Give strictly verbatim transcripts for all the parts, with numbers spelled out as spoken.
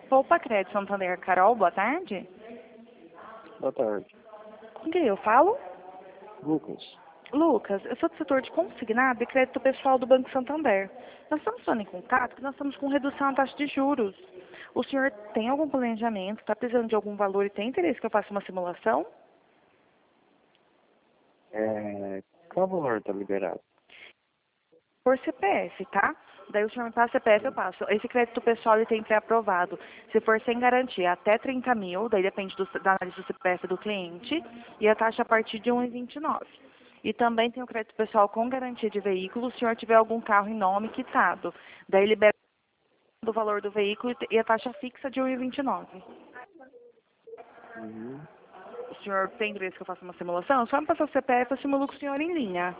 Poupa Crédito Santander, Carol, boa tarde. Boa tarde. Com quem eu falo? Lucas. Lucas, eu sou do setor de consignado e crédito pessoal do Banco Santander. Nós estamos falando em contato que nós estamos com redução na taxa de juros. O senhor tem algum planejamento, está precisando de algum valor e tem interesse que eu faça uma simulação? É, qual valor está liberado? Por C P F, tá? Daí o senhor me passa C P F, eu passo. Esse crédito pessoal ele tem pré-aprovado. Se for sem garantia, até trinta mil, daí depende do, da análise do C P F do cliente, e a taxa a partir de um vírgula vinte e nove. E também tem o crédito pessoal com garantia de veículo, se o senhor tiver algum carro em nome quitado. Daí libera do valor do veículo e a taxa fixa de um vírgula vinte e nove. Uhum. O senhor tem interesse que eu faça uma simulação? Só me passar o C P F, eu simulo com o senhor em linha.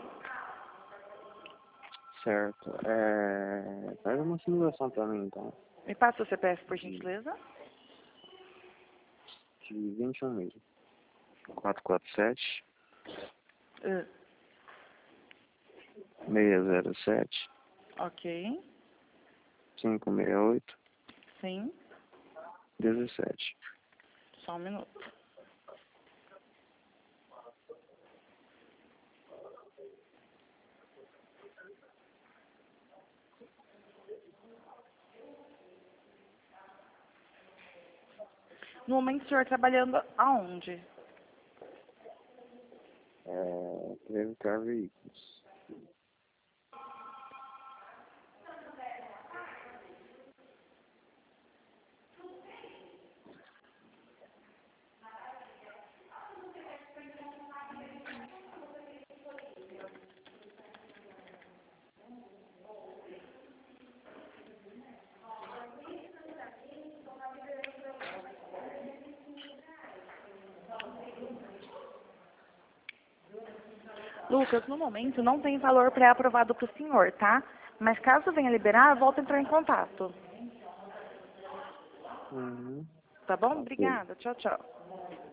Certo. É, faz uma simulação para mim, então. Me passa o C P F, por gentileza. De vinte e um mil. quatrocentos e quarenta e sete, Uh, seiscentos e sete, ok. quinhentos e sessenta e oito, Sim. dezessete. Só um minuto. No momento, o senhor trabalhando aonde? É, Crevicar Veículos. Lucas, no momento não tem valor pré-aprovado para o senhor, tá? Mas caso venha liberar, volta a entrar em contato. Uhum. Tá bom? Ok. Obrigada. Tchau, tchau.